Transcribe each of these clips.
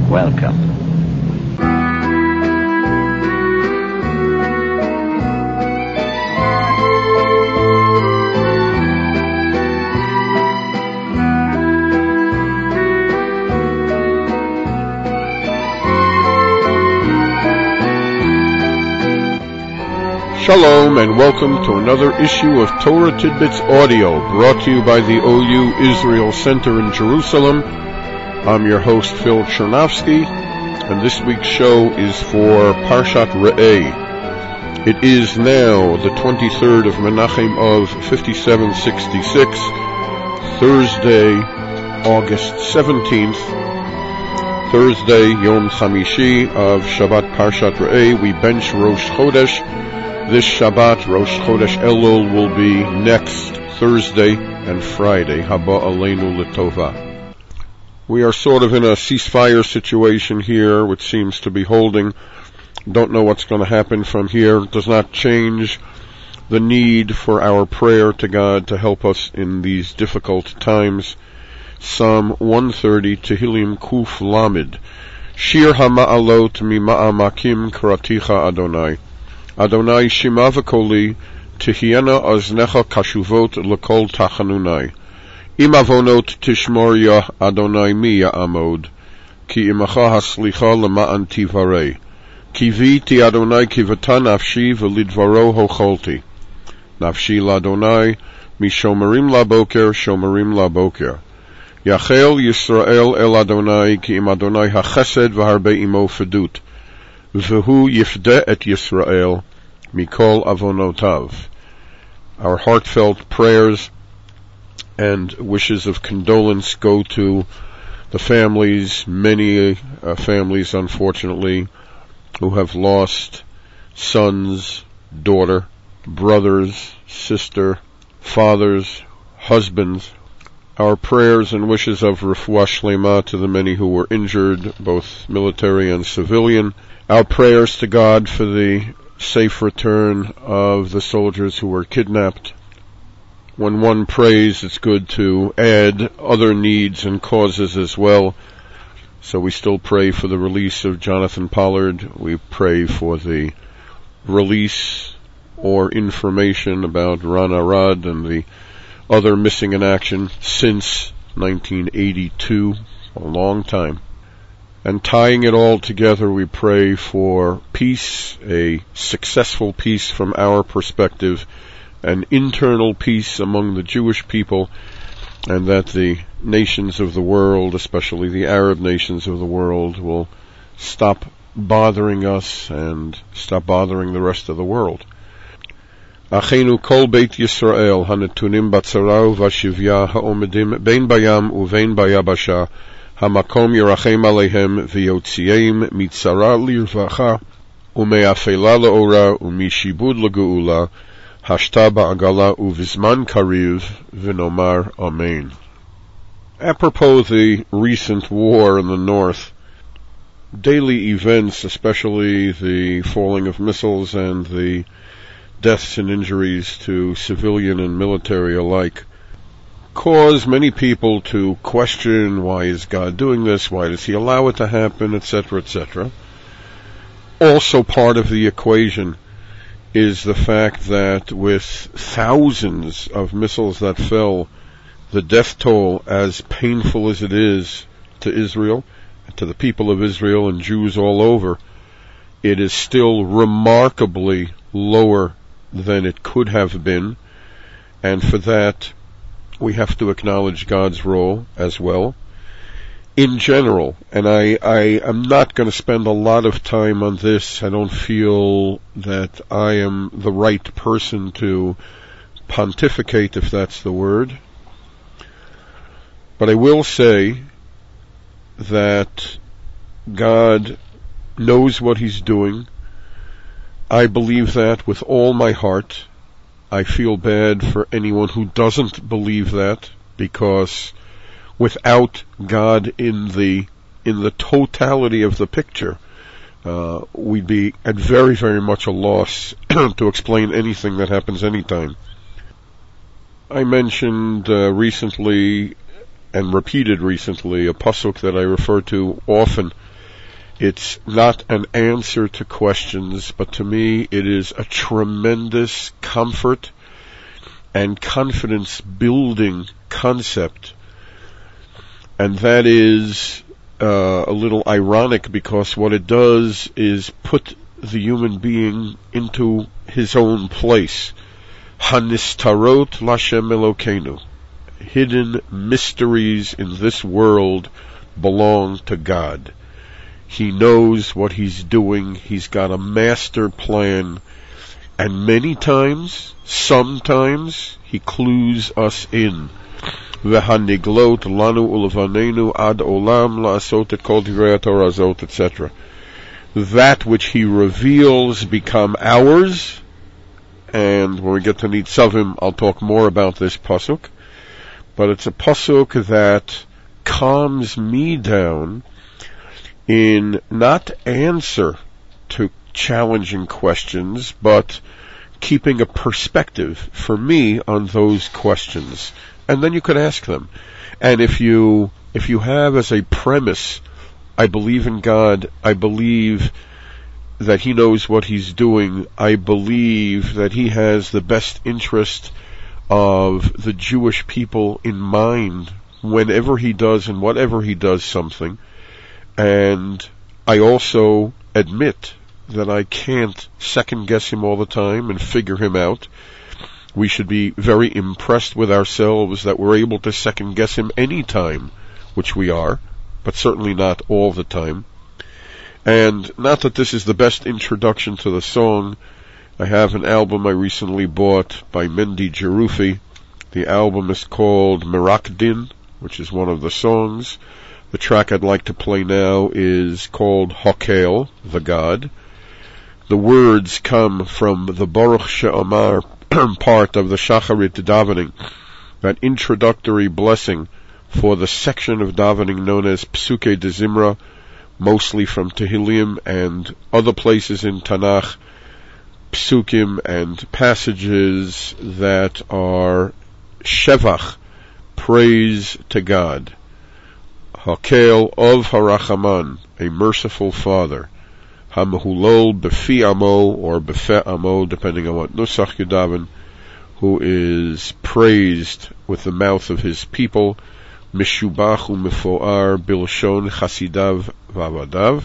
Welcome. Shalom and welcome to another issue of Torah Tidbits Audio, brought to you by the OU Israel Center in Jerusalem. I'm your host Phil Chernovsky, and this week's show is for Parshat Re'eh. It is now the 23rd of Menachem of 5766, Thursday, August 17th, Thursday, Yom Chamishi of Shabbat Parshat Re'eh. We bench Rosh Chodesh. This Shabbat, Rosh Chodesh Elul, will be next Thursday and Friday. Haba Aleinu L'Tova. We are sort of in a ceasefire situation here, which seems to be holding. Don't know what's going to happen from here. It does not change the need for our prayer to God to help us in these difficult times. Psalm 130, Tehillim Kuf Lamed. Shir HaMa'alot Mima'amakim Karaticha Adonai. Adonai shima v'koli, tihiena aznecha kashuvot l'kol tachanunai. Im avonot tishmor ya Adonai mi ya'amod, ki imacha haslicha lema'an tivarei. Ki v'iti Adonai kivata nafshi v'lidvaro hocholti. Nafshi l'Adonai, mishomerim laboker, shomerim laboker. Yachel Yisrael el Adonai, ki im Adonai hachesed v'harbe imo fedut. V'hu yifde et Yisrael, mikol avonotav. Our heartfelt prayers and wishes of condolence go to the families, many families unfortunately, who have lost sons, daughter, brothers, sister, fathers, husbands. Our prayers and wishes of refuah shlema to the many who were injured, both military and civilian. Our prayers to God for the safe return of the soldiers who were kidnapped. When one prays, it's good to add other needs and causes as well. So we still pray for the release of Jonathan Pollard. We pray for the release or information about Ron Arad and the other missing in action since 1982, a long time. And tying it all together, we pray for peace, a successful peace from our perspective, an internal peace among the Jewish people, and that the nations of the world, especially the Arab nations of the world, will stop bothering us and stop bothering the rest of the world. Achenu kol beit Yisrael, hanetunim batzara v'shivya ha'omedim bein bayam uvein bayabasha, Hamakom Yerachem Aleihem V'yotziyeim Mitzara Lirvacha Ume'afela Le'ora U'mishibud Le'geula Hashta Ba'agala U'vizman Kariv V'nomar Amen. Apropos the recent war in the north, daily events, especially the falling of missiles and the deaths and injuries to civilian and military alike, cause many people to question, why is God doing this, why does he allow it to happen, etc., etc. Also part of the equation is the fact that with thousands of missiles that fell, the death toll, as painful as it is to Israel, to the people of Israel and Jews all over, it is still remarkably lower than it could have been, and for that we have to acknowledge God's role as well. In general, and I am not going to spend a lot of time on this. I don't feel that I am the right person to pontificate, if that's the word. But I will say that God knows what he's doing. I believe that with all my heart. I feel bad for anyone who doesn't believe that, because without God in the totality of the picture, we'd be at very, very much a loss to explain anything that happens anytime. I mentioned recently and repeated recently a pasuk that I refer to often It's not an answer to questions, but to me it is a tremendous comfort and confidence building concept. And that is a little ironic, because what it does is put the human being into his own place. Hanistarot Lashem Elokeinu. Hidden mysteries in this world belong to God. He knows what he's doing. He's got a master plan. And many times, sometimes, he clues us in. V'haniglot lanu ulvanenu ad olam la'asot et kol divrei Torah azot, etc. That which he reveals become ours. And when we get to Nitzavim, I'll talk more about this pasuk. But it's a pasuk that calms me down in not answer to challenging questions, but keeping a perspective for me on those questions. And then you could ask them. And if you have as a premise, I believe in God, I believe that he knows what he's doing, I believe that he has the best interest of the Jewish people in mind whenever he does and whatever he does something, and I also admit that I can't second guess him all the time and figure him out. We should be very impressed with ourselves that we're able to second guess him any time, which we are, but certainly not all the time. And not that this is the best introduction to the song. I have an album I recently bought by Mendy Jerufi. The album is called Merakdin, which is one of the songs. The track I'd like to play now is called Hokel, the God. The words come from the Baruch She'amar part of the Shacharit davening, that introductory blessing for the section of davening known as Psuke de Zimra, mostly from Tehillim and other places in Tanakh, psukim and passages that are shevach, praise to God. Hakel of Harachaman, a merciful Father. Hamahulol befi amo, or befe amo, depending on what nusach you daven, who is praised with the mouth of his people. Mishubach u'mefoar bilshon chasidav v'avadav.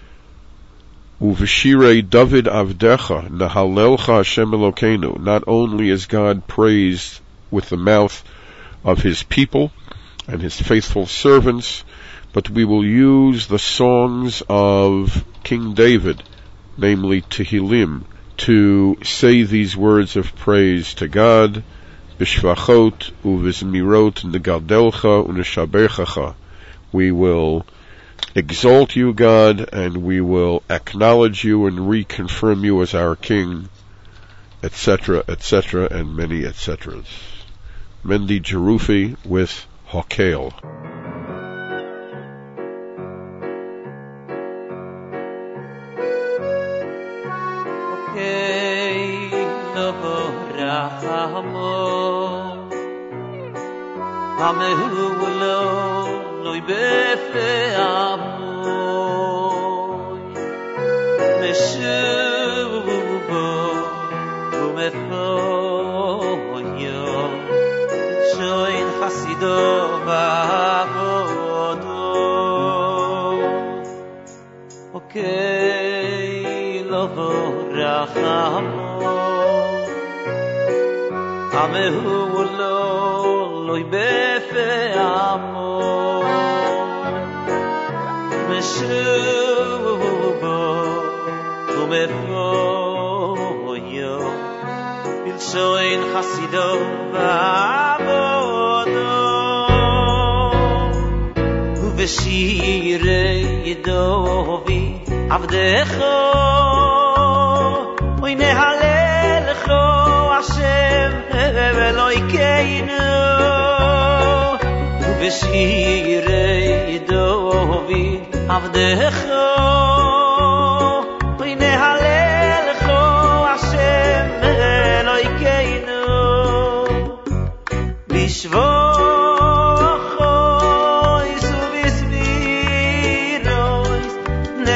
Uveshirei David avdecha nahalelcha Hashem Elokeinu. Not only is God praised with the mouth of his people and his faithful servants, but we will use the songs of King David, namely Tehillim, to say these words of praise to God. Bishvachot uvizmirot negadelcha uneshabechacha. We will exalt you, God, and we will acknowledge you and reconfirm you as our King, etc., etc., and many etceteras. Mendy Jerufi with Hokel.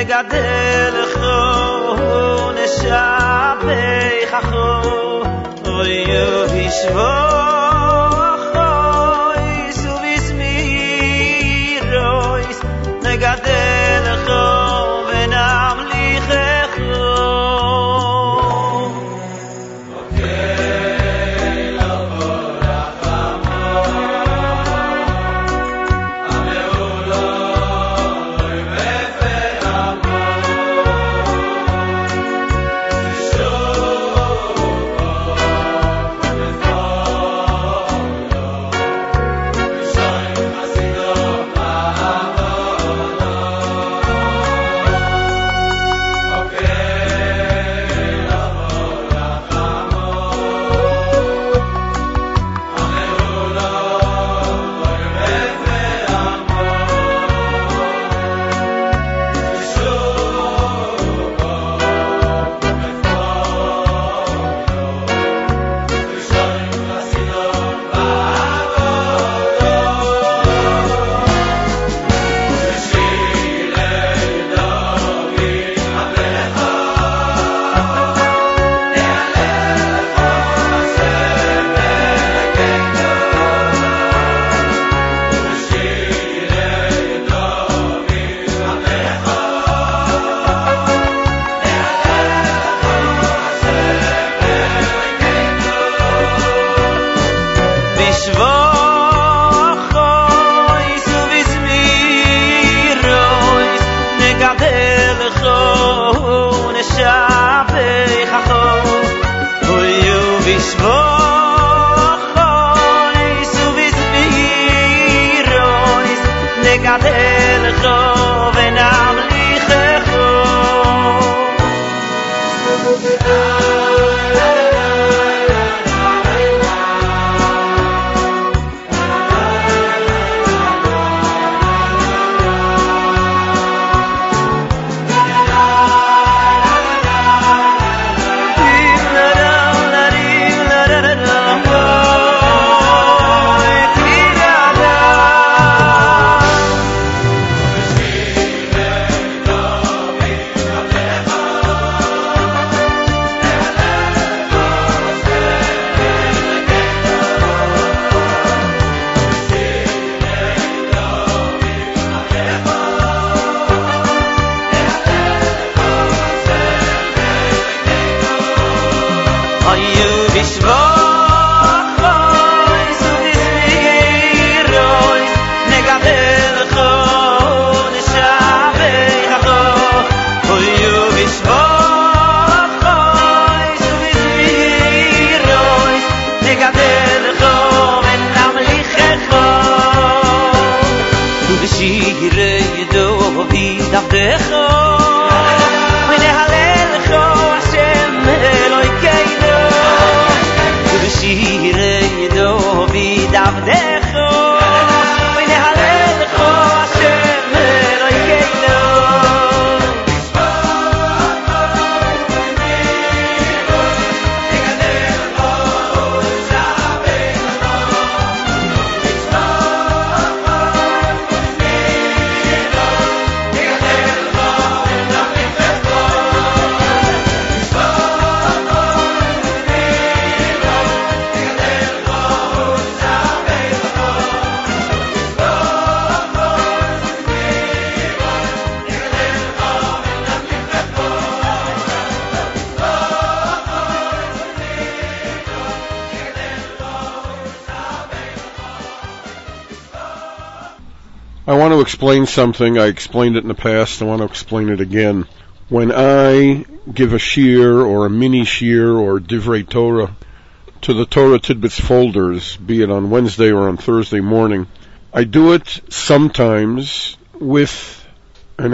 I want to explain something. I explained it in the past. I want to explain it again. When I give a shir or a mini shir or divrei Torah to the Torah Tidbits folders, be it on Wednesday or on Thursday morning, I do it sometimes with an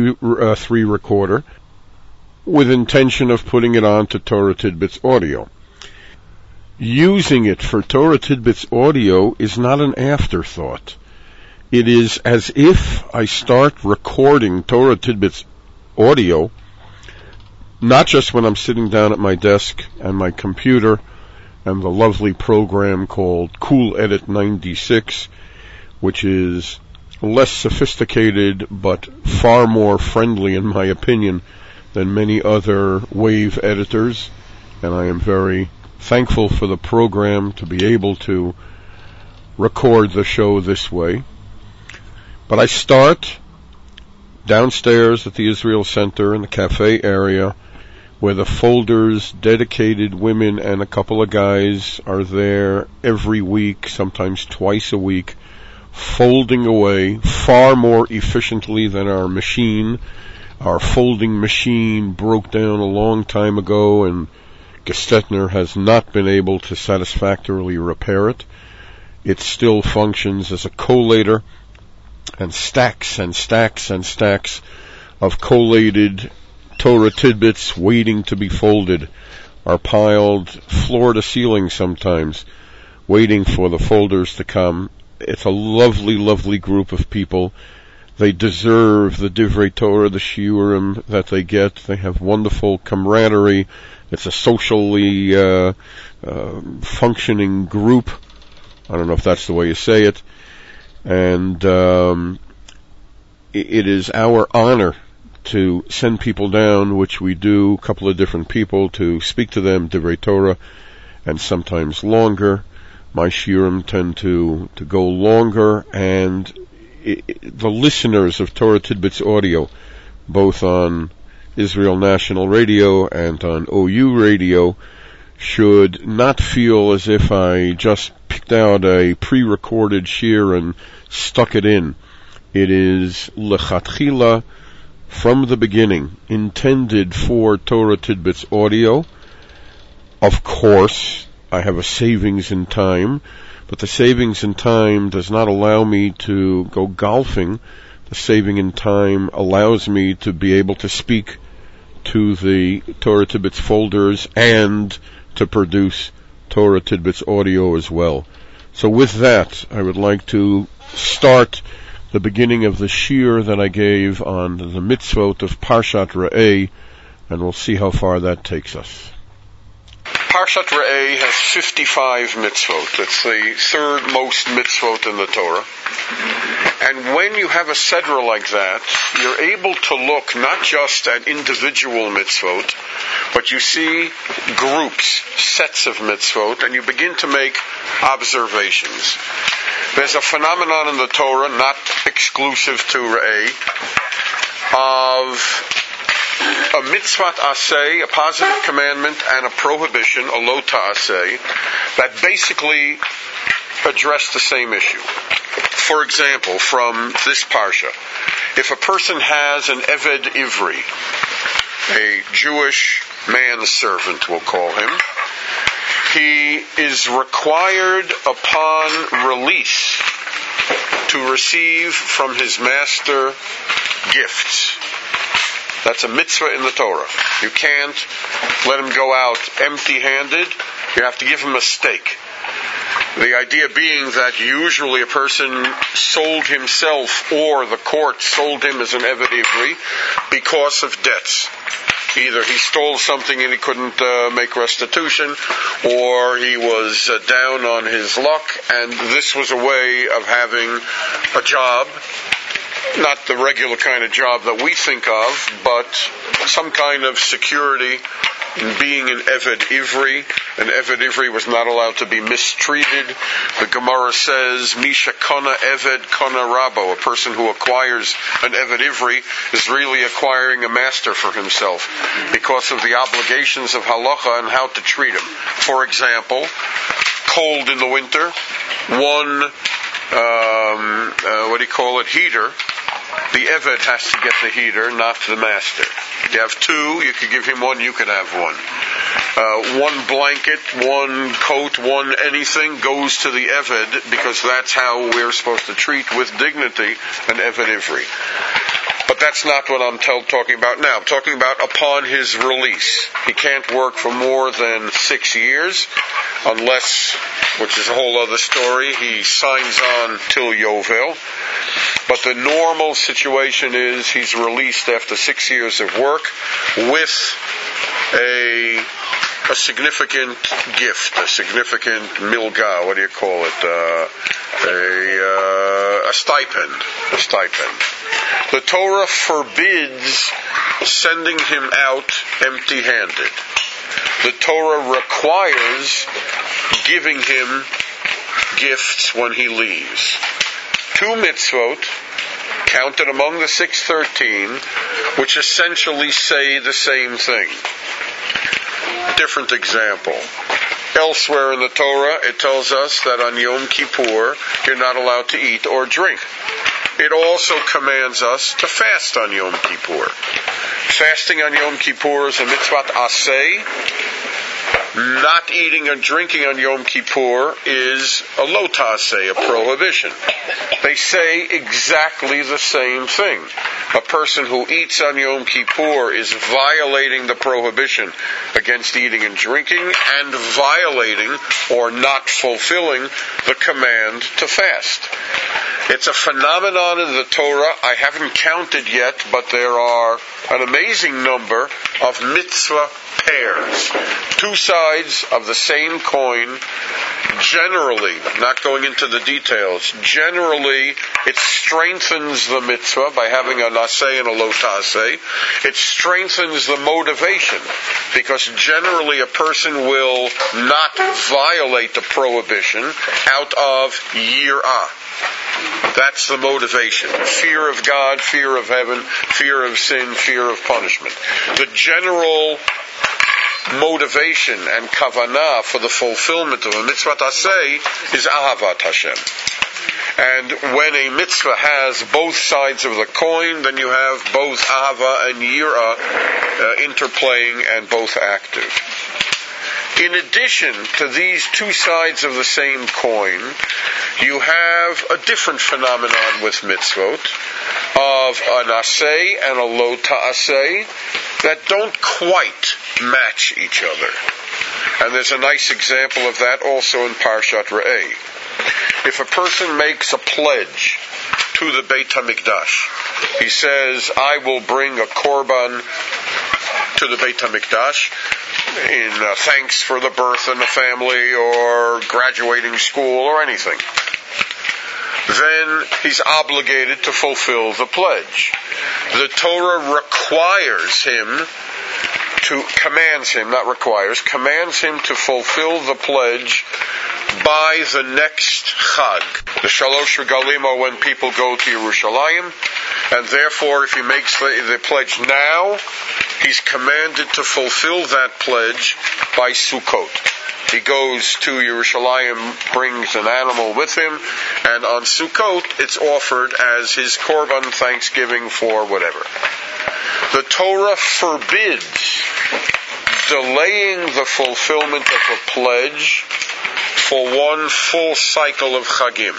MP3 recorder with intention of putting it on to Torah Tidbits audio. Using it for Torah Tidbits audio is not an afterthought. It is as if I start recording Torah Tidbits audio, not just when I'm sitting down at my desk and my computer and the lovely program called Cool Edit 96, which is less sophisticated but far more friendly, in my opinion, than many other wave editors, and I am very thankful for the program to be able to record the show this way. But I start downstairs at the Israel Center in the cafe area, where the folders, dedicated women and a couple of guys are there every week, sometimes twice a week, folding away far more efficiently than our machine. Our folding machine broke down a long time ago, and Gestetner has not been able to satisfactorily repair it. It still functions as a collator, and stacks and stacks and stacks of collated Torah tidbits waiting to be folded are piled floor to ceiling sometimes, waiting for the folders to come. It's a lovely, lovely group of people. They deserve the Divrei Torah, the Shiurim that they get. They have wonderful camaraderie. It's a socially functioning group. I don't know if that's the way you say it. And it is our honor to send people down, which we do, a couple of different people, to speak to them, Divrei Torah, and sometimes longer. My shiurim tend to go longer, and the listeners of Torah Tidbits Audio, both on Israel National Radio and on OU Radio, should not feel as if I just picked out a pre-recorded shir and stuck it in. It is lechatchila, from the beginning, intended for Torah Tidbits Audio. Of course, I have a savings in time, but the savings in time does not allow me to go golfing. The saving in time allows me to be able to speak to the Torah Tidbits folders and to produce Torah Tidbits Audio as well. So with that, I would like to start the beginning of the shir that I gave on the mitzvot of Parshat Re'eh, and we'll see how far that takes us. Parshat Re'eh has 55 mitzvot. It's the third most mitzvot in the Torah. And when you have a sedra like that, you're able to look not just at individual mitzvot, but you see groups, sets of mitzvot, and you begin to make observations. There's a phenomenon in the Torah, not exclusive to Re'eh, of a mitzvah aseh, a positive commandment, and a prohibition, a lo ta'aseh, that basically address the same issue. For example, from this parsha, if a person has an Eved Ivri, a Jewish manservant, we'll call him, he is required upon release to receive from his master gifts. That's a mitzvah in the Torah. You can't let him go out empty-handed. You have to give him a steak. The idea being that usually a person sold himself, or the court sold him as an Eved Ivri, because of debts. Either he stole something and he couldn't make restitution, or he was down on his luck, and this was a way of having a job. Not the regular kind of job that we think of, but some kind of security in being an Eved Ivri. An Eved Ivri was not allowed to be mistreated. The Gemara says, Misha Kona Eved Kona Rabo. A person who acquires an Eved Ivri is really acquiring a master for himself because of the obligations of halacha and how to treat him. For example, cold in the winter, one heater. The Eved has to get the heater, not the master. You have two, you could give him one, you could have one. One blanket, one coat, one anything goes to the Eved, because that's how we're supposed to treat with dignity an Eved Ivri. But that's not what I'm talking about now. I'm talking about upon his release. He can't work for more than 6 years, unless, which is a whole other story, he signs on till Yovel. But the normal situation is he's released after 6 years of work with a a significant gift, a significant milga, what do you call it? A stipend. A stipend. The Torah forbids sending him out empty-handed. The Torah requires giving him gifts when he leaves. 2 mitzvot counted among the 613, which essentially say the same thing. Different example. Elsewhere in the Torah, it tells us that on Yom Kippur, you're not allowed to eat or drink. It also commands us to fast on Yom Kippur. Fasting on Yom Kippur is a mitzvah aseh. Not eating and drinking on Yom Kippur is a lo ta'aseh, a prohibition. They say exactly the same thing. A person who eats on Yom Kippur is violating the prohibition against eating and drinking and violating or not fulfilling the command to fast. It's a phenomenon in the Torah I haven't counted yet, but there are an amazing number of mitzvah pairs. 2 sides of the same coin. Generally, not going into the details, generally it strengthens the mitzvah by having a naseh and a lo ta'aseh. It strengthens the motivation, because generally a person will not violate the prohibition out of yirah. That's the motivation. Fear of God, fear of heaven, fear of sin, fear of punishment. The general motivation and kavanah for the fulfillment of a mitzvah aseh is ahavat Hashem. And when a mitzvah has both sides of the coin, then you have both ahava and yirah interplaying and both active. In addition to these 2 sides of the same coin, you have a different phenomenon with mitzvot of an aseh and a lo ta'aseh that don't quite match each other. And there's a nice example of that also in Parshat Re'eh. If a person makes a pledge to the Beit HaMikdash, he says, I will bring a korban to the Beit HaMikdash in thanks for the birth in the family or graduating school or anything, then he's obligated to fulfill the pledge. The Torah requires him commands him to fulfill the pledge by the next Chag. The Shalosh Regalim are when people go to Yerushalayim, and therefore if he makes the pledge now, he's commanded to fulfill that pledge by Sukkot. He goes to Yerushalayim, brings an animal with him, and on Sukkot it's offered as his korban thanksgiving for whatever. The Torah forbids delaying the fulfillment of a pledge for 1 full cycle of Chagim.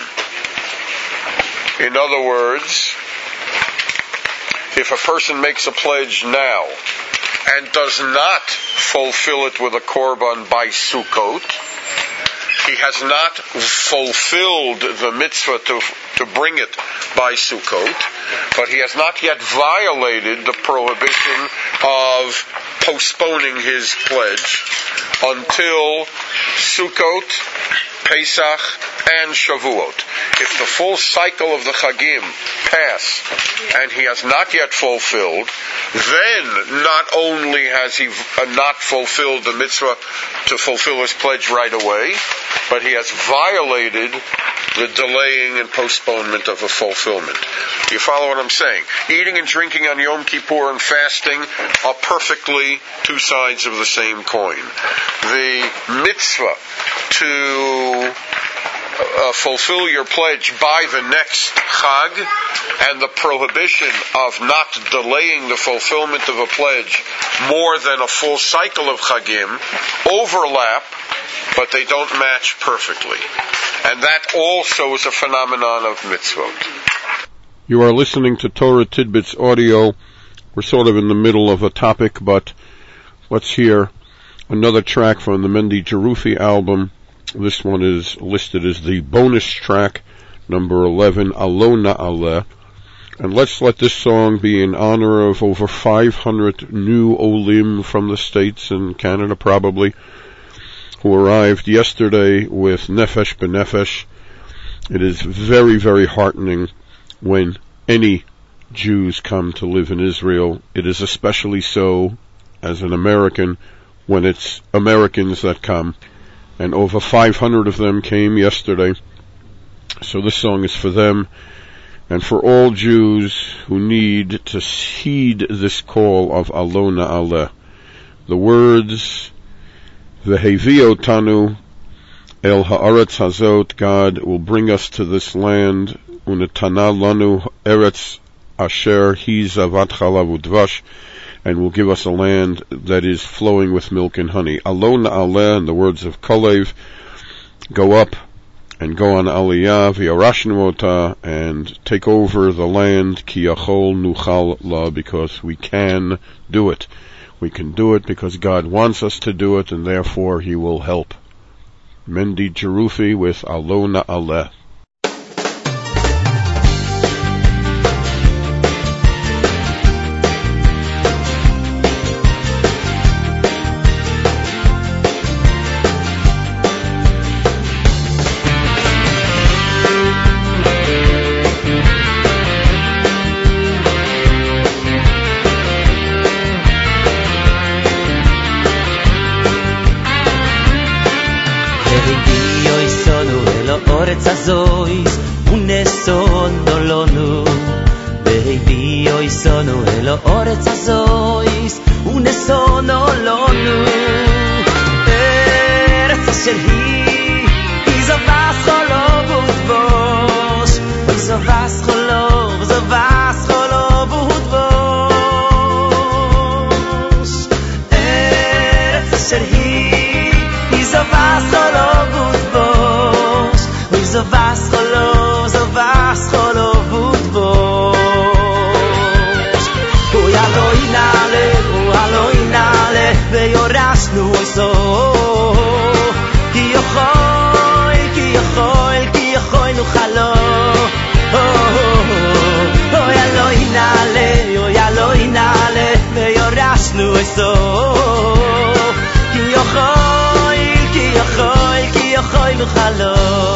In other words, if a person makes a pledge now and does not fulfill it with a korban by Sukkot, he has not fulfilled the mitzvah to bring it by Sukkot, but he has not yet violated the prohibition of postponing his pledge until Sukkot, Pesach, and Shavuot. If the full cycle of the Chagim pass and he has not yet fulfilled, then not only has he not fulfilled the mitzvah to fulfill his pledge right away, but he has violated the delaying and postponement of a fulfillment. You follow what I'm saying? Eating and drinking on Yom Kippur and fasting are perfectly 2 sides of the same coin. The mitzvah to fulfill your pledge by the next Chag and the prohibition of not delaying the fulfillment of a pledge more than a full cycle of Chagim overlap, but they don't match perfectly. And that also is a phenomenon of mitzvot. You are listening to Torah Tidbits Audio. We're sort of in the middle of a topic, but let's hear another track from the Mendy Jerufi album. This one is listed as the bonus track, number 11, Alo Na'aleh. And let's let this song be in honor of over 500 new Olim from the States and Canada probably, who arrived yesterday with Nefesh B'Nefesh. It is very, very heartening when any Jews come to live in Israel. It is especially so as an American when it's Americans that come. And over 500 of them came yesterday. So this song is for them and for all Jews who need to heed this call of Alo Na'aleh. The words, V'hevio tanu el ha'aretz hazot, God will bring us to this land, Unetana lanu eretz asher hi zavat chalav udvash, and will give us a land that is flowing with milk and honey. Alo Na'aleh, in the words of Kalev, go up and go on Aliyah, v'yarashnu ota, and take over the land, ki yachol nuchal la, because we can do it. We can do it because God wants us to do it, and therefore He will help. Mendy Jerufi with Alo Na'aleh. azois unesono lonu bebi oisono elo oretz azois unesono lonu eretz asher hi izavas cholov udvosh izavas cholov udvosh eretz asher hi izavas cholov udvosh izavas cholov udvosh oy aloi nale veyorashnu oso ki yochol nuchalo oy aloi nale veyorashnu oso ki yochol nuchalo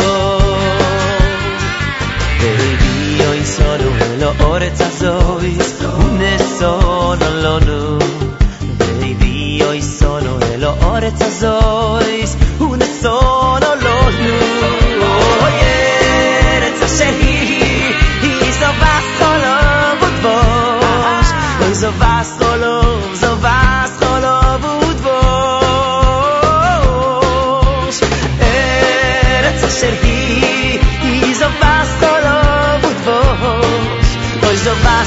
Solo lo oretz azois unesono lonu baby oi solo lo oretz azois unesono lonu oh eretz asher hi izavas cholov udvosh izavas cholov udvosh eretz asher hi izavas cholov udvosh zavas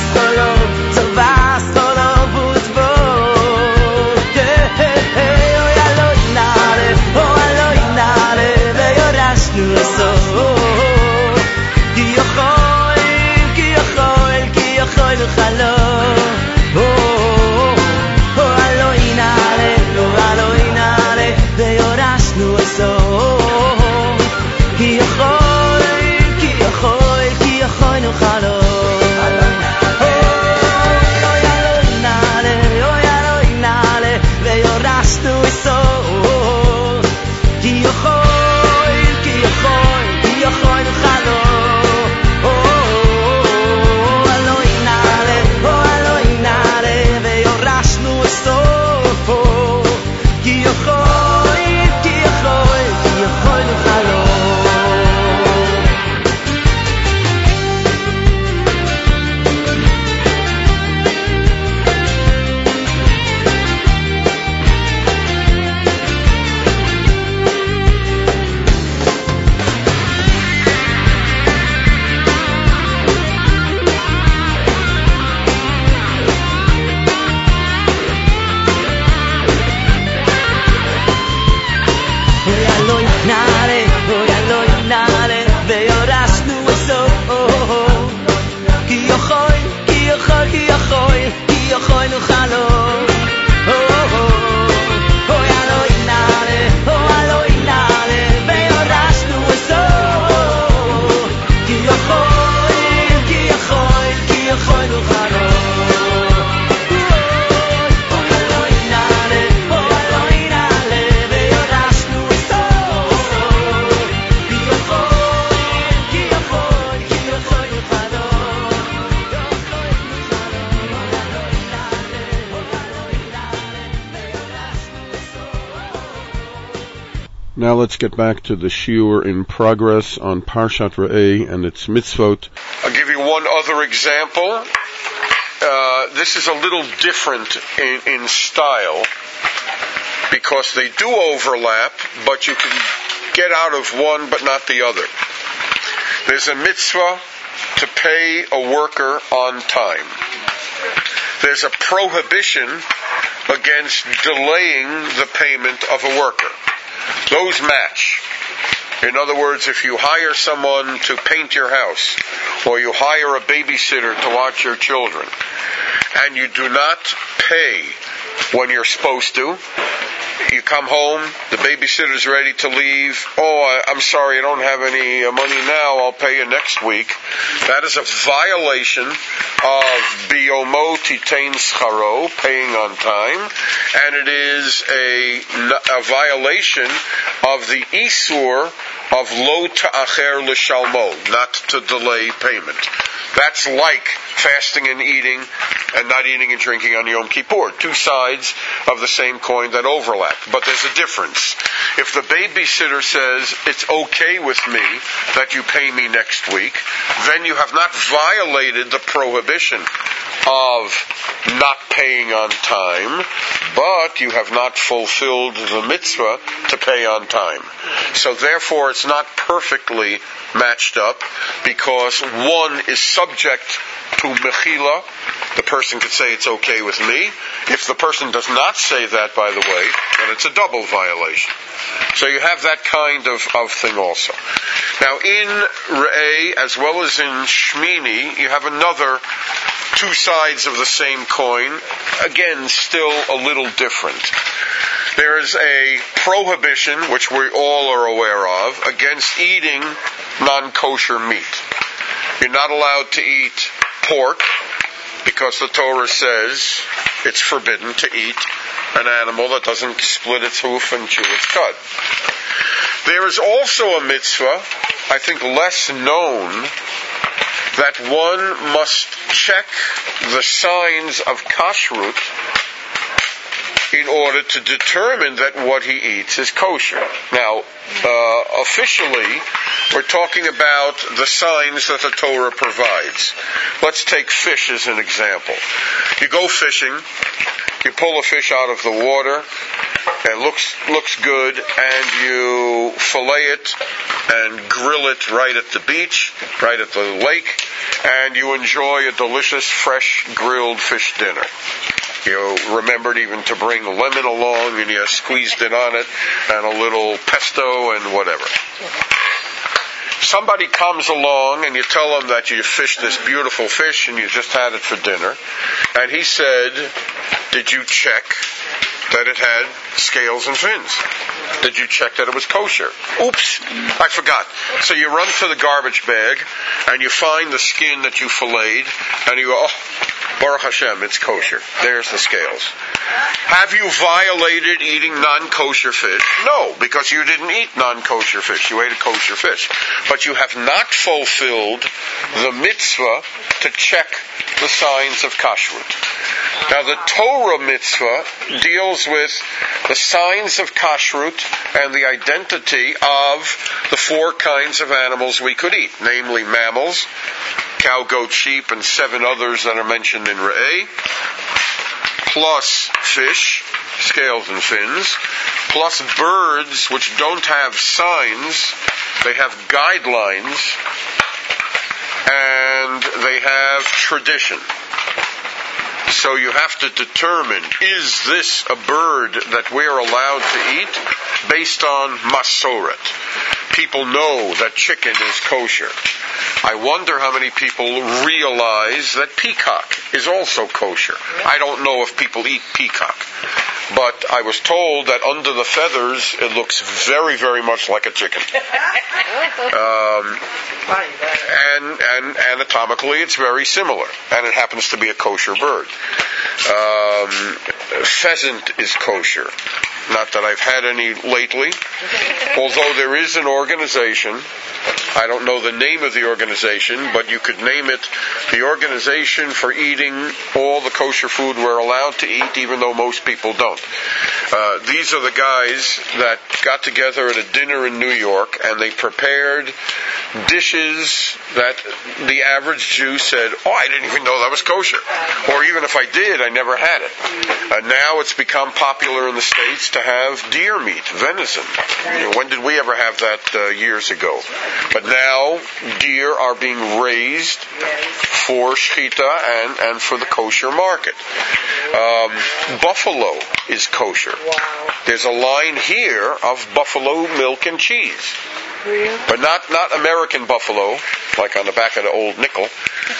cholov udvosh oy aloi nale veyorashnu oso ki yochol nuchalo aloi nale veyorashnu oso ki yochol nuchalo Now let's get back to the shiur in progress on Parshat Re'eh and its mitzvot. I'll give you one other example. This is a little different in style because they do overlap, but you can get out of one but not the other. There's a mitzvah to pay a worker on time. There's a prohibition against delaying the payment of a worker. Those match. In other words, if you hire someone to paint your house, or you hire a babysitter to watch your children, and you do not pay when you're supposed to, you come home, the babysitter's ready to leave. Oh, I'm sorry, I don't have any money now, I'll pay you next week. That is a violation of Biyomo Titein Scharo, paying on time, and it is a violation of the Isur of Lo Ta'acher L'Shalmo, not to delay payment. That's like fasting and eating and not eating and drinking on Yom Kippur. Two sides of the same coin that overlap. But there's a difference. If the babysitter says, it's okay with me that you pay me next week, then you have not violated the prohibition of not paying on time, but you have not fulfilled the mitzvah to pay on time. So therefore it's not perfectly matched up because one is subject to mechila. The person could say it's okay with me. If the person does not say that, by the way, then it's a double violation. So you have that kind of thing also. Now in Re'eh, as well as in Shmini, you have another two sides of the same coin. Again, still a little different. There is a prohibition, which we all are aware of, against eating non-kosher meat. You're not allowed to eat pork because the Torah says it's forbidden to eat an animal that doesn't split its hoof and chew its cud. There is also a mitzvah, I think less known, that one must check the signs of kashrut in order to determine that what he eats is kosher. Now, officially, we're talking about the signs that the Torah provides. Let's take fish as an example. You go fishing, you pull a fish out of the water, it looks good, and you fillet it and grill it right at the beach, right at the lake, and you enjoy a delicious, fresh, grilled fish dinner. You remembered even to bring lemon along, and you squeezed it on it, and a little pesto and whatever. Somebody comes along and you tell him that you fished this beautiful fish and you just had it for dinner, and he said, did you check that it had scales and fins? Did you check that it was kosher? Oops, I forgot. So you run to the garbage bag and you find the skin that you filleted, and you go, oh, Baruch Hashem, it's kosher. There's the scales. Have you violated eating non-kosher fish? No, because you didn't eat non-kosher fish. You ate a kosher fish. But you have not fulfilled the mitzvah to check the signs of kashrut. Now the Torah mitzvah deals with the signs of kashrut and the identity of the four kinds of animals we could eat, namely mammals, cow, goat, sheep, and 7 others that are mentioned in Re'eh, plus fish, scales and fins, plus birds which don't have signs, they have guidelines, and they have tradition. So you have to determine, is this a bird that we're allowed to eat based on masoret? People know that chicken is kosher. I wonder how many people realize that peacock is also kosher. I don't know if people eat peacock, but I was told that under the feathers it looks very, very much like a chicken. And anatomically it's very similar, and it happens to be a kosher bird. Pheasant is kosher. Not that I've had any lately, although there is an organization. I don't know the name of the organization, but you could name it the Organization for Eating All the Kosher Food We're Allowed to Eat, even though most people don't. These are the guys that got together at a dinner in New York, and they prepared dishes that the average Jew said, oh, I didn't even know that was kosher. Or even if I did, I never had it. Now it's become popular in the States to have deer meat, venison. When did we ever have that years ago? But now deer are being raised for shechita and for the kosher market. Buffalo is kosher. Wow. There's a line here of buffalo milk and cheese. Really? But not American buffalo, like on the back of the old nickel.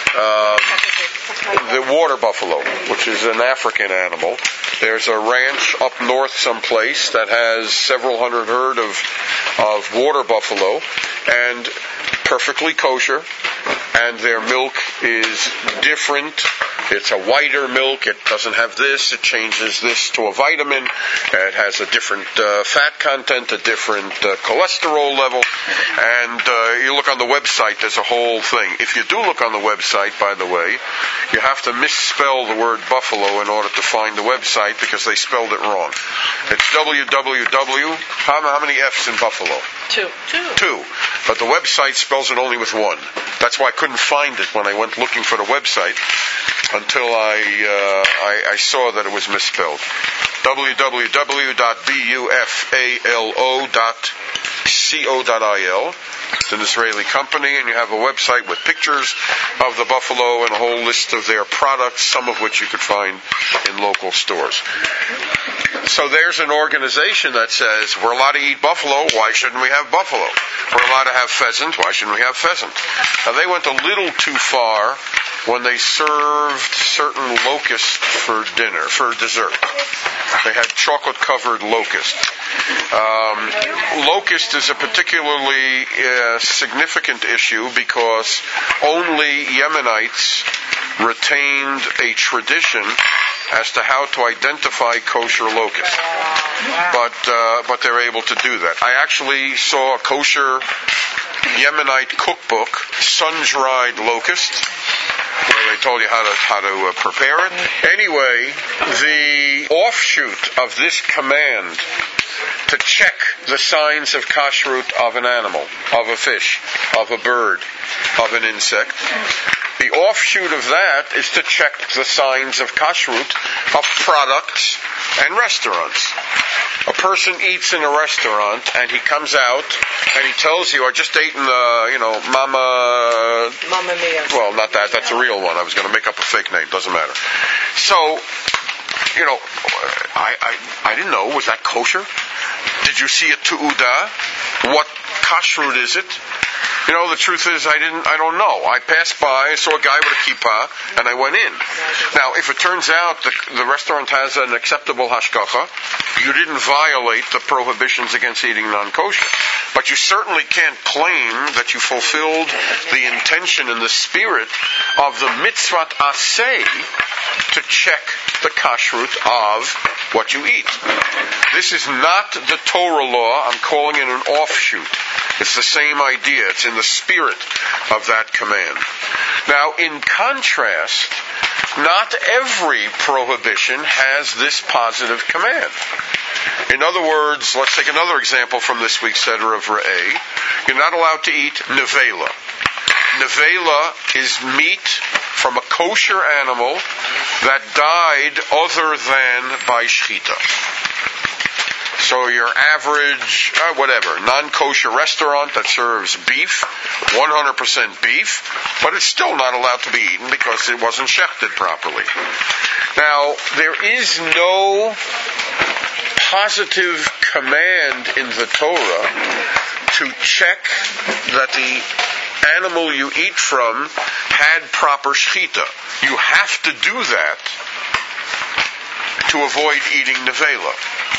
The water buffalo, which is an African animal. There's a ranch up north someplace that has several hundred herd of water buffalo, and perfectly kosher, and their milk is different. It's a whiter milk. It doesn't have this. It changes this to a vitamin. It has a different fat content, a different cholesterol level. And you look on the website, there's a whole thing. If you do look on the website, by the way, you have to misspell the word buffalo in order to find the website because they spelled it wrong. It's www. How many F's in buffalo? Two. But the website spells it only with one. That's why I couldn't find it when I went looking for the website until I saw that it was misspelled. www.bufalo.co.il. It's an Israeli company, and you have a website with pictures of the buffalo and a whole list of their products, some of which you could find in local stores. So there's an organization that says, we're allowed to eat buffalo, why shouldn't we have buffalo? We're allowed to have pheasant, why shouldn't we have pheasant? Now they went a little too far when they served certain locusts for dessert. They had chocolate-covered locust. Locust is a particularly significant issue because only Yemenites retained a tradition as to how to identify kosher locust. But they're able to do that. I actually saw a kosher Yemenite cookbook, sun-dried locust, where they told you how to prepare it. Anyway, the offshoot of this command to check the signs of kashrut of an animal, of a fish, of a bird, of an insect, the offshoot of that is to check the signs of kashrut of products and restaurants. A person eats in a restaurant and he comes out and he tells you, I just ate in Mamma Mia. Well, not that. That's a real one. I was going to make up a fake name. Doesn't matter. So, I didn't know. Was that kosher? Did you see a tu'udah? What kashrut is it? The truth is I don't know. I passed by, I saw a guy with a kippah, and I went in. Now, if it turns out the restaurant has an acceptable hashgacha, you didn't violate the prohibitions against eating non-kosher. But you certainly can't claim that you fulfilled the intention and the spirit of the mitzvot aseh to check the kashrut of what you eat. This is not the Torah law. I'm calling it an offshoot. It's the same idea. It's in the spirit of that command. Now, in contrast, not every prohibition has this positive command. In other words, let's take another example from this week's Seder of Re'eh. You're not allowed to eat nevela. Nevela is meat from a kosher animal that died other than by shechita. So your average, non-kosher restaurant that serves beef, 100% beef, but it's still not allowed to be eaten because it wasn't shechted properly. Now, there is no positive command in the Torah to check that the animal you eat from had proper shechita. You have to do that to avoid eating nevela.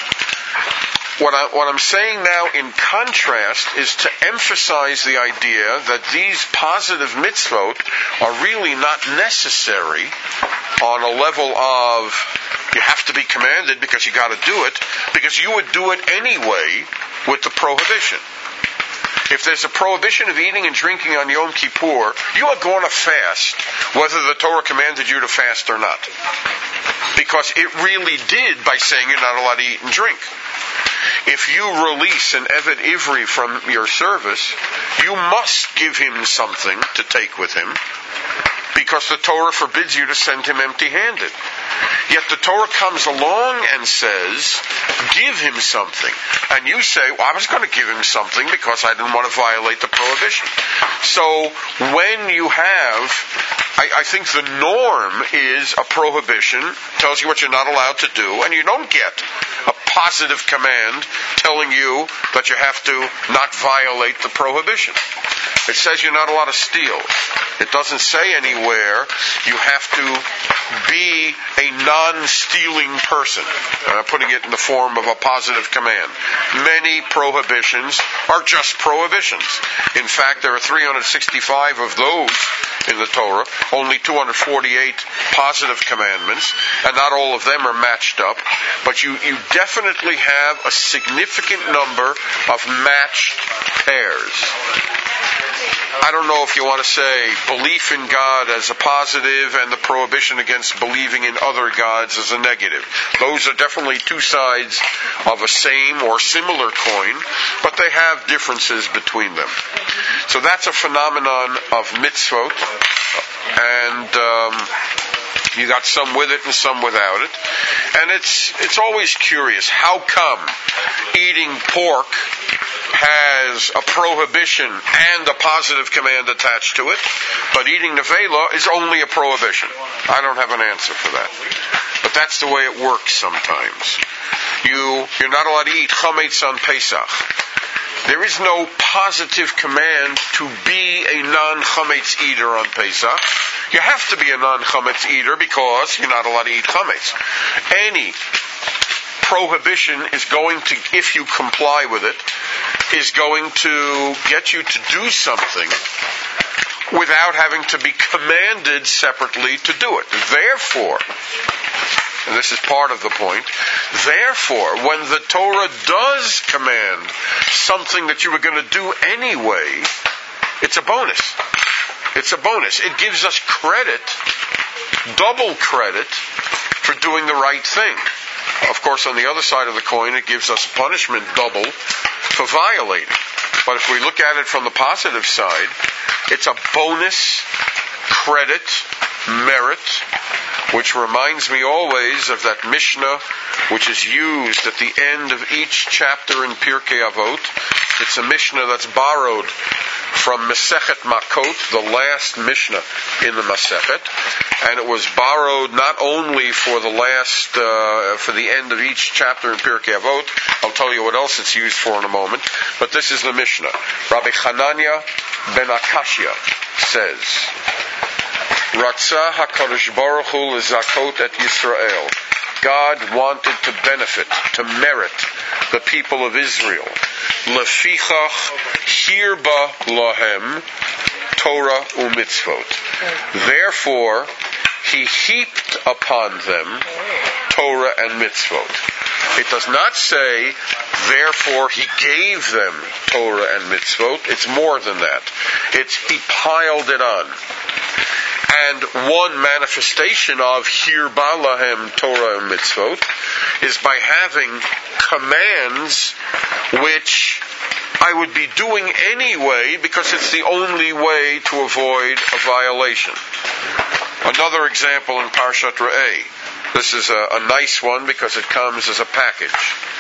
What I'm saying now in contrast is to emphasize the idea that these positive mitzvot are really not necessary on a level of you have to be commanded because you got to do it, because you would do it anyway with the prohibition. If there's a prohibition of eating and drinking on Yom Kippur, you are going to fast, whether the Torah commanded you to fast or not. Because it really did by saying you're not allowed to eat and drink. If you release an Eved Ivri from your service, you must give him something to take with him, because the Torah forbids you to send him empty-handed. Yet the Torah comes along and says, give him something. And you say, well, I was going to give him something because I didn't want to violate the prohibition. So when you have, I think the norm is a prohibition, tells you what you're not allowed to do, and you don't get a positive command telling you that you have to not violate the prohibition. It says you're not allowed to steal. It doesn't say anywhere you have to be a non-stealing person, putting it in the form of a positive command. Many prohibitions are just prohibitions. In fact, there are 365 of those in the Torah, only 248 positive commandments, and not all of them are matched up, but you definitely have a significant number of matched pairs. I don't know if you want to say belief in God as a positive and the prohibition against believing in other gods as a negative. Those are definitely two sides of a same or similar coin, but they have differences between them. So that's a phenomenon of mitzvot, and you got some with it and some without it. And it's always curious, how come eating pork has a prohibition and a positive command attached to it, but eating nevela is only a prohibition? I don't have an answer for that. But that's the way it works sometimes. You're not allowed to eat chametz on Pesach. There is no positive command to be a non-chametz eater on Pesach. You have to be a non-chametz eater because you're not allowed to eat chametz. Any prohibition is going to, if you comply with it, is going to get you to do something without having to be commanded separately to do it. Therefore, and this is part of the point, therefore, when the Torah does command something that you were going to do anyway, it's a bonus. It's a bonus. It gives us credit, double credit, for doing the right thing. Of course, on the other side of the coin, it gives us punishment double for violating. But if we look at it from the positive side, it's a bonus, credit, merit, which reminds me always of that Mishnah which is used at the end of each chapter in Pirkei Avot. It's a Mishnah that's borrowed from Masechet Makot, the last Mishnah in the Masechet, and it was borrowed not only for the end of each chapter in Pirkei Avot. I'll tell you what else it's used for in a moment, but this is the Mishnah. Rabbi Hanania ben Akashia says, Ratzah HaKadosh Baruch Hu l'zakot et Yisrael. God wanted to benefit, to merit the people of Israel. Lefichach hirba lahem Torah u'mitzvot. Therefore, He heaped upon them Torah and mitzvot. It does not say, therefore He gave them Torah and mitzvot. It's more than that. It's He piled it on. And one manifestation of hirba lahem Torah and mitzvot is by having commands which I would be doing anyway because it's the only way to avoid a violation. Another example in Parshat Re'eh. This is a nice one because it comes as a package.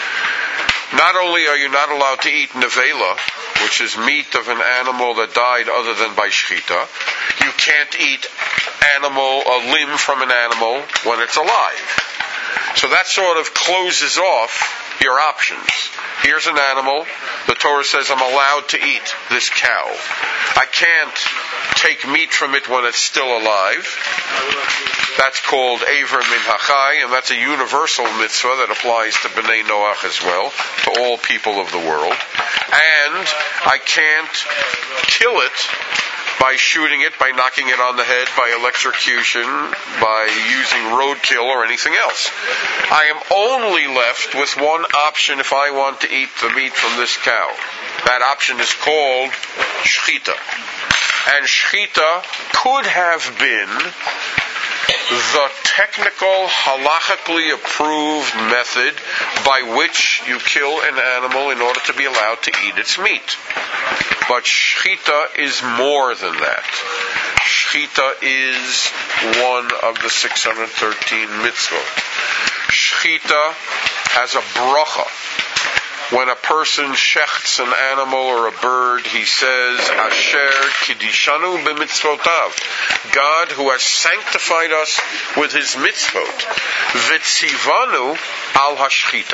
Not only are you not allowed to eat nevela, which is meat of an animal that died other than by shechita, you can't eat a limb from an animal when it's alive. So that sort of closes off your options. Here's an animal. The Torah says I'm allowed to eat this cow. I can't take meat from it when it's still alive. That's called Eiver Min Hachai, and that's a universal mitzvah that applies to Bnei Noach as well, to all people of the world. And I can't kill it by shooting it, by knocking it on the head, by electrocution, by using roadkill or anything else. I am only left with one option if I want to eat the meat from this cow. That option is called shchita. And shchita could have been the technical, halachically approved method by which you kill an animal in order to be allowed to eat its meat. But shchita is more than that. Shchita is one of the 613 mitzvot. Shchita has a bracha. When a person shechts an animal or a bird, he says, Asher kidishanu b'mitzvotav. God who has sanctified us with his mitzvot. V'tzivanu al hashchita.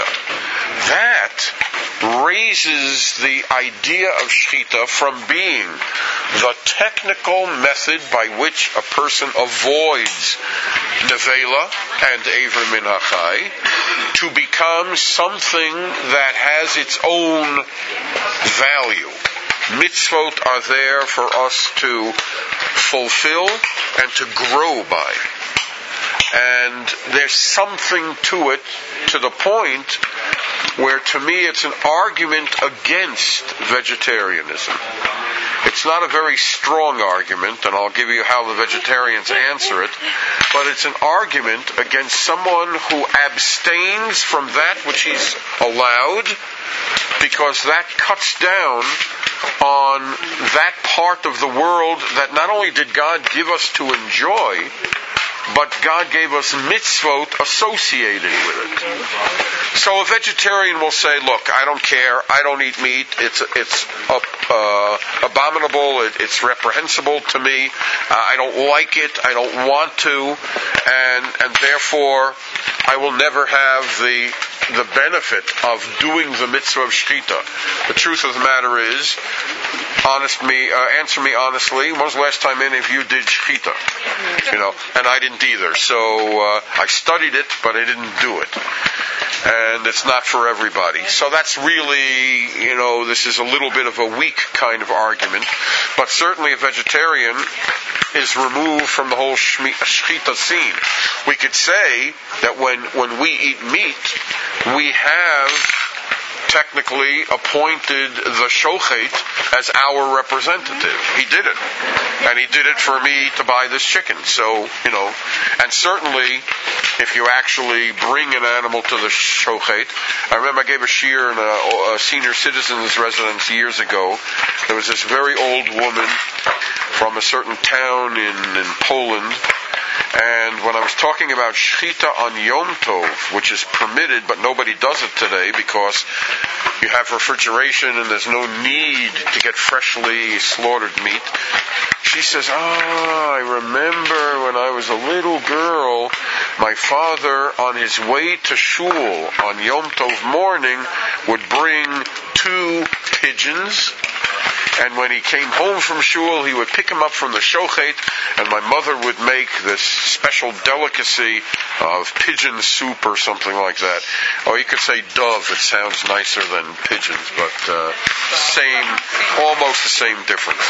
That raises the idea of shchita from being the technical method by which a person avoids nevela and aver min hachai to become something that has its own value. Mitzvot are there for us to fulfill and to grow by. And there's something to it to the point where to me it's an argument against vegetarianism. It's not a very strong argument, and I'll give you how the vegetarians answer it, but it's an argument against someone who abstains from that which he's allowed, because that cuts down on that part of the world that not only did God give us to enjoy, but God gave us mitzvot associated with it. So a vegetarian will say, look, I don't care, I don't eat meat, it's abominable, it's reprehensible to me, I don't like it, I don't want to, and therefore I will never have the benefit of doing the mitzvah of shchita. The truth of the matter is, answer me honestly, when was the last time any of you did shchita? And I didn't either. So I studied it, but I didn't do it. And it's not for everybody. So that's really, this is a little bit of a weak kind of argument. But certainly a vegetarian is removed from the whole shchita scene. We could say that when we eat meat, we have technically appointed the shochet as our representative. He did it. And he did it for me to buy this chicken. So, and certainly if you actually bring an animal to the shochet, I remember I gave a shiur in a senior citizens residence years ago. There was this very old woman from a certain town in Poland. And when I was talking about shchita on Yom Tov, which is permitted, but nobody does it today because you have refrigeration and there's no need to get freshly slaughtered meat, she says, I remember when I was a little girl, my father on his way to shul on Yom Tov morning would bring 2 pigeons. And when he came home from shul, he would pick him up from the shochet, and my mother would make this special delicacy of pigeon soup or something like that. Or you could say dove, it sounds nicer than pigeons, but almost the same difference.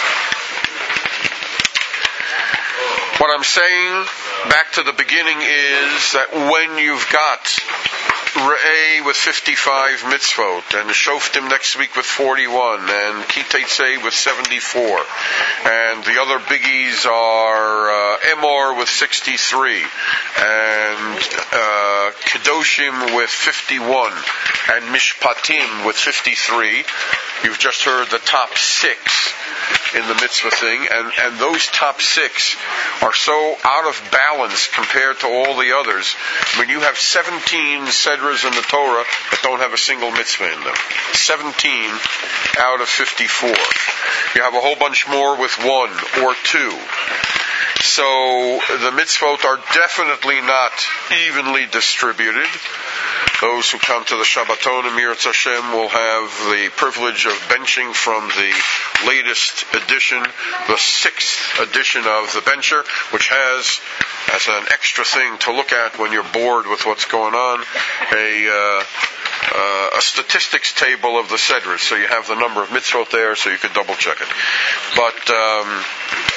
What I'm saying, back to the beginning, is that when you've got Re'eh with 55 mitzvot, and Shoftim next week with 41, and Kiteitzei with 74, and the other biggies are Emor with 63, and Kedoshim with 51, and Mishpatim with 53. You've just heard the top 6 in the mitzvah thing, and those top 6 are so out of balance compared to all the others. When you have 17 sedras in the Torah that don't have a single mitzvah in them. 17 out of 54. You have a whole bunch more with 1 or 2. So the mitzvot are definitely not evenly distributed. Those who come to the Shabbaton and Mirat Hashem will have the privilege of benching from the latest edition, the 6th edition of the Bencher, which has, as an extra thing to look at when you're bored with what's going on, a statistics table of the Sedras. So you have the number of mitzvot there, so you could double check it. But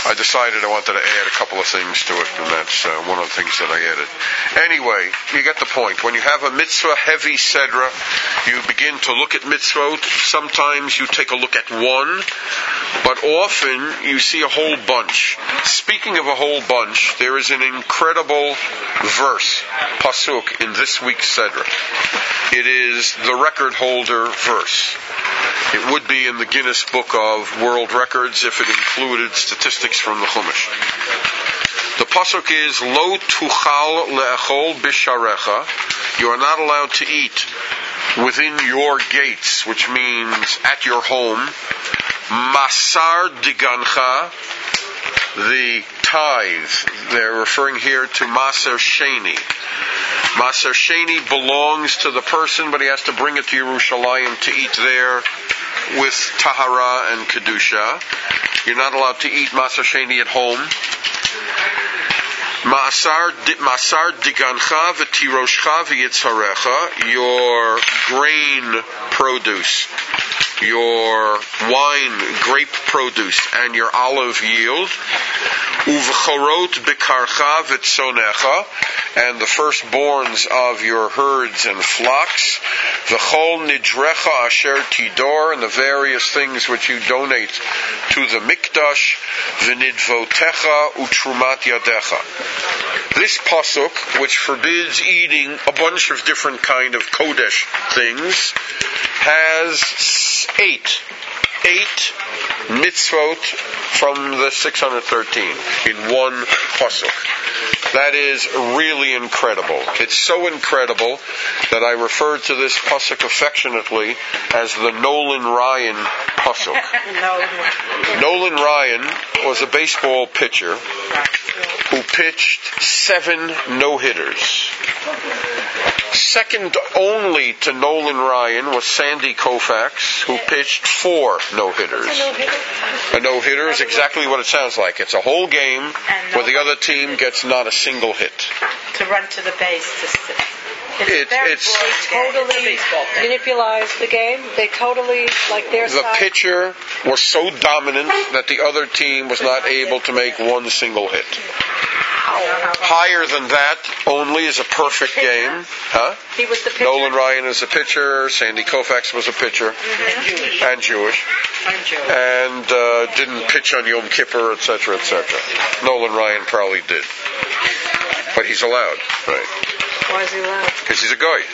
I decided I wanted to add a couple of things to it, and that's one of the things that I added. Anyway, you get the point. When you have a mitzvah-heavy sedra, you begin to look at mitzvot. Sometimes you take a look at one, but often you see a whole bunch. Speaking of a whole bunch, there is an incredible verse, pasuk, in this week's sedra. It is the record holder verse. It would be in the Guinness Book of World Records if it included statistics from the Chumash. The pasuk is, Lo tuchal le'echol bisharecha. You are not allowed to eat within your gates, which means at your home. Masar digancha, the tithe. They're referring here to Maser Sheni. Maser Sheni belongs to the person, but he has to bring it to Yerushalayim to eat there with Tahara and Kedusha. You're not allowed to eat Maser Sheni at home. Masar digancha v'tiroshcha v'yitzharecha, your grain produce, your wine, grape produce, and your olive yield. Uv'chorot bikarcha v'tzonecha, and the firstborns of your herds and flocks. V'chol nidrecha asher tidor, and the various things which you donate to the mikdash. V'nidvotecha utrumat yadecha. This pasuk, which forbids eating a bunch of different kind of kodesh things, has eight mitzvot from the 613 in one pasuk. That is really incredible. It's so incredible that I refer to this pasuk affectionately as the Nolan Ryan pasuk. Nolan Ryan was a baseball pitcher who pitched 7 no-hitters. Second only to Nolan Ryan was Sandy Koufax, who pitched 4 no-hitters. A no-hitter is exactly what it sounds like. It's a whole game where the other team gets not a single hit. To run to the base. They totally manipulized the game. They totally, like their side. The pitcher was so dominant that the other team was not able to make one single hit. Higher than that only is a perfect game. Huh? He was the pitcher. Nolan Ryan is a pitcher. Sandy Koufax was a pitcher. And Jewish. And didn't pitch on Yom Kippur, etc., etc. Nolan Ryan probably did. But he's allowed, right? Why is he allowed? Because he's a guy.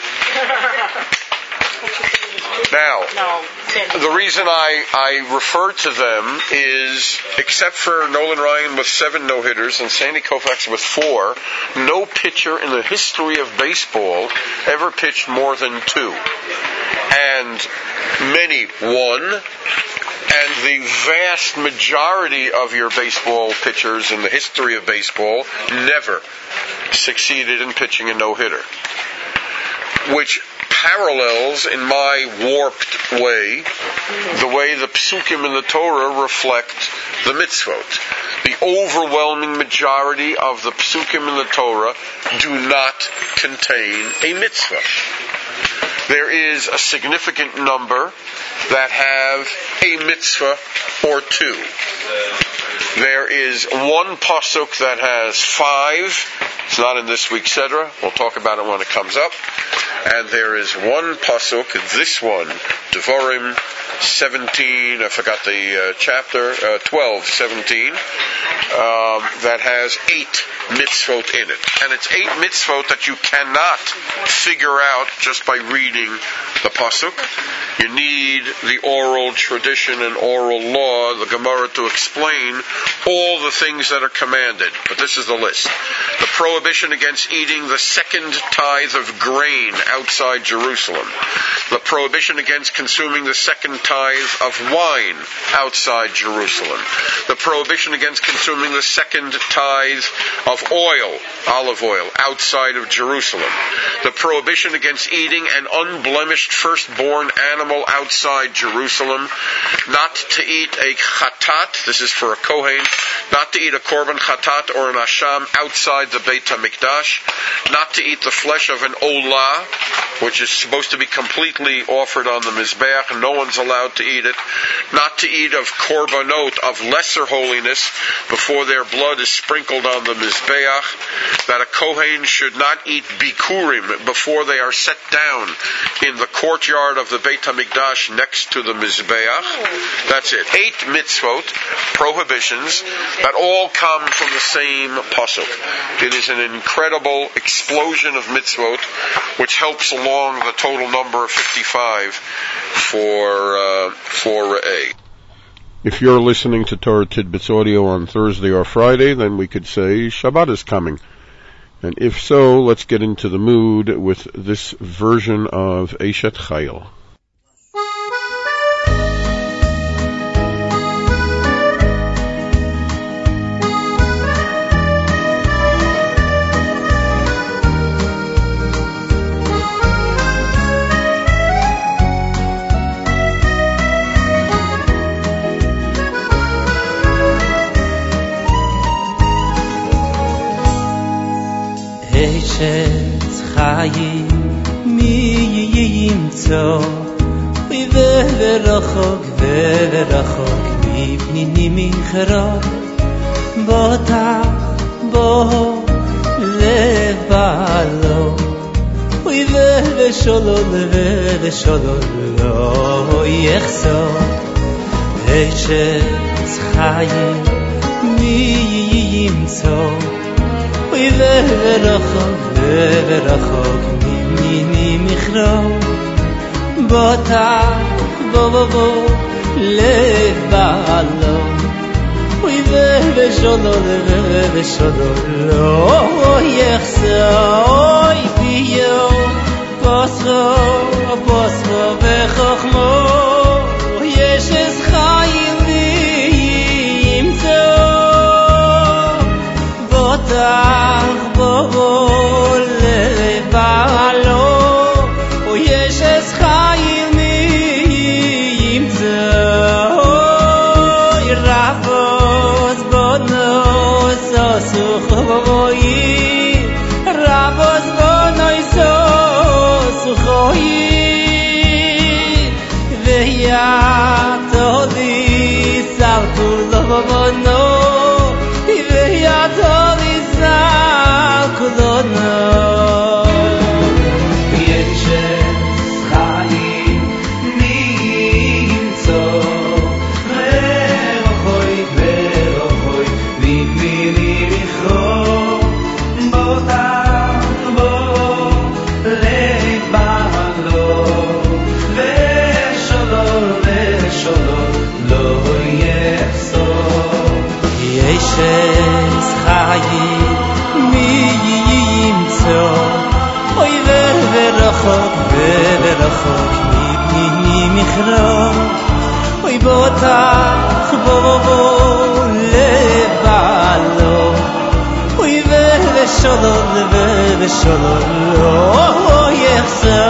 Now, the reason I refer to them is, except for Nolan Ryan with 7 no-hitters and Sandy Koufax with 4, no pitcher in the history of baseball ever pitched more than 2. And many won. And the vast majority of your baseball pitchers in the history of baseball never succeeded in pitching a no-hitter. Which parallels, in my warped way, the way the psukim in the Torah reflect the mitzvot. The overwhelming majority of the psukim in the Torah do not contain a mitzvah. There is a significant number that have a mitzvah or 2. There is one pasuk that has 5. It's not in this week's Sedra. We'll talk about it when it comes up. And there is one pasuk, this one, Devarim 17, I forgot the chapter, 12, 17, that has 8 mitzvot in it. And it's 8 mitzvot that you cannot figure out just by reading the pasuk. You need the oral tradition and oral law, the Gemara, to explain all the things that are commanded. But this is the list. The prohibition against eating the second tithe of grain outside Jerusalem. The prohibition against consuming the second tithe of wine outside Jerusalem. The prohibition against consuming the second tithe of oil, olive oil, outside of Jerusalem. The prohibition against eating an unblemished firstborn animal outside Jerusalem. Not to eat a chatat, this is for a kohen, not to eat a korban chatat or an asham outside the Beit HaMikdash, not to eat the flesh of an olah, which is supposed to be completely offered on the Mizbeach, and no one's allowed to eat it, not to eat of korbanot, of lesser holiness, before their blood is sprinkled on the Mizbeach, that a Kohen should not eat bikurim before they are set down in the courtyard of the Beit HaMikdash next to the Mizbeach. That's it. 8 mitzvot, prohibitions, that all come from the same pasuk. It is an incredible explosion of mitzvot, which helps along the total number of 55 for A. If you're listening to Torah Tidbits audio on Thursday or Friday, then we could say Shabbat is coming. And if so, let's get into the mood with this version of Eshet Chayil. Eshet Chayil mi yimtzo verachok mipni michra bota bo levalo vesholo lo yechso Eshet Chayil mi yimtzo verachok mipni michra bota bo levalo vesholo lo yechso biyo pasro vechachmo yeshes chayil v'yimtzo botach bo levalo yeshes chayil v'yimtzo rabos bonos osuchoyi rabos bonos osuchoyi v'yatoli salkulono v'yatoli salkulono Yeshes Chayil mi yimtzo oy verachok mipni michra oy botach bo levalo oy vesholo lo yechso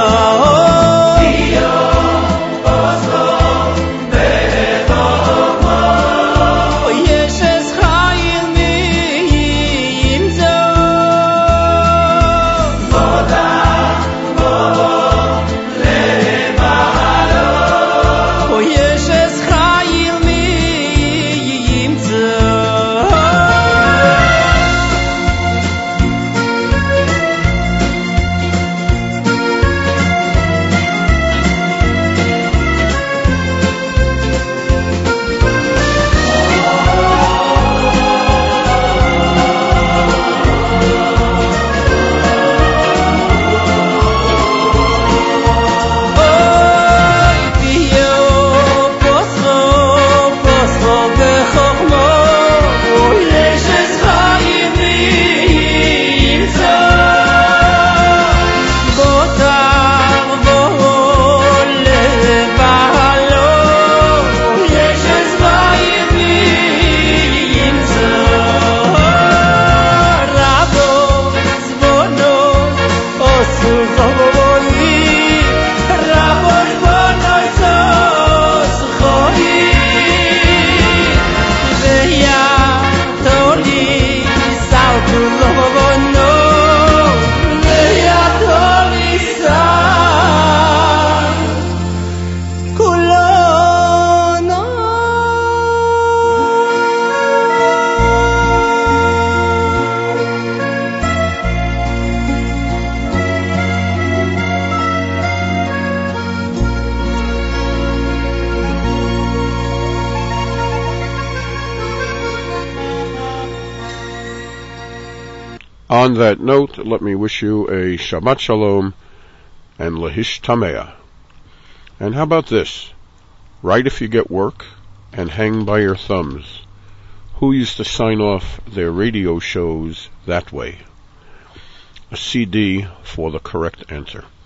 no On that note, let me wish you a Shabbat Shalom and Lahishtameah. And how about this? Write if you get work and hang by your thumbs. Who used to sign off their radio shows that way? A CD for the correct answer.